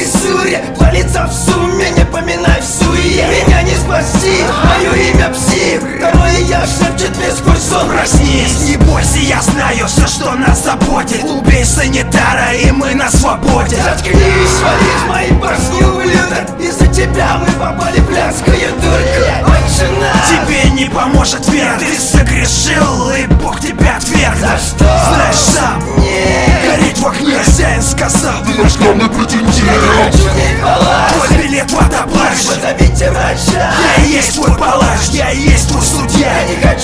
физуре валится в сумме, не поминай в суе. Меня не спасти, мое имя псих. Второе я шепчет мне сквозь сон: проснись. Не бойся, я знаю все, что нас заботит. Убей санитара, и мы на свободе. Заткнись, вали в мои башни, ублюдок. Из-за тебя мы попали в блядскую дурку. Отче наш. Тебе не поможет вера. Ты согрешил, и Бог тебя отверг. За что? Знаешь сам, гореть в огне. Хозяин сказал: Ты наш главный претендент. Хочу не палач. твой билет в водоплащ. Позовите врача. Я и есть твой палач, я и есть твой судья. Я не хочу